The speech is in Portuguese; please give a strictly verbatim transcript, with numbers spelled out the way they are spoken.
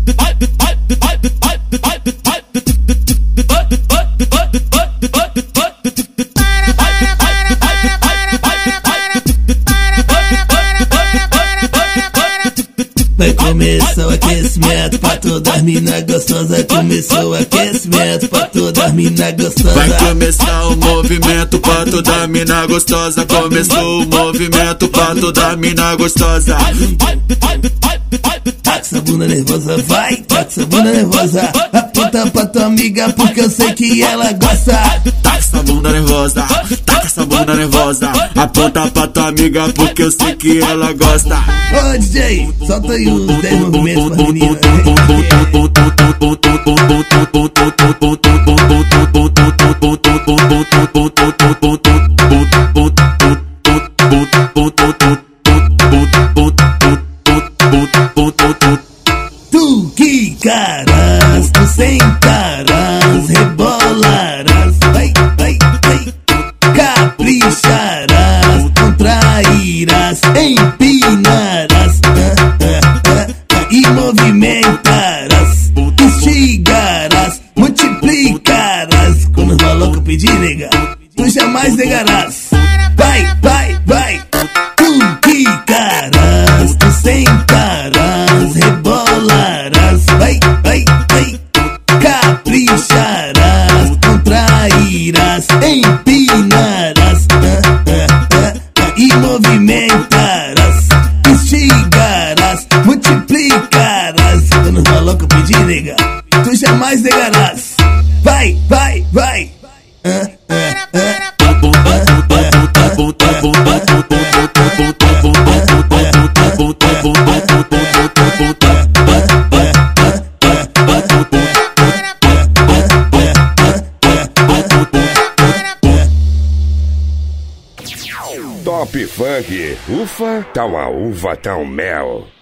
Vai começar o aquecimento pra todas mina gostosa. Começou o aquecimento pra todas mina gostosa. Vai começar o movimento pra toda mina gostosa. Começou o movimento pra toda mina gostosa. Taca essa bunda nervosa, vai, taca essa bunda nervosa. Aponta pra tua amiga porque eu sei que ela gosta. Taca essa bunda nervosa, taca essa bunda nervosa. Aponta pra tua amiga porque eu sei que ela gosta. Ô D J, solta aí os dez movimentos pra menina. Tu que caras, tu sem caras, rebolarás, vai, vai, vai, capricharás, contrairás, empinarás, ah, ah, ah, ah, e movimentarás, instigarás, multiplicarás. Quando falou que eu pedi, nega, tu jamais negarás. Vai, vai, vai, tu que caras, tu sem caras, rebolarás, vai, vai, vai, capricharás, contrairás, empinarás, ah, ah, ah, ah, e movimentarás, instigarás, multiplicarás. Quando falou que eu pedi, nega, tu jamais negarás. Vai, vai, vai, ah, ah, ah. Top Funk, ufa, tá uma uva, tá um mel.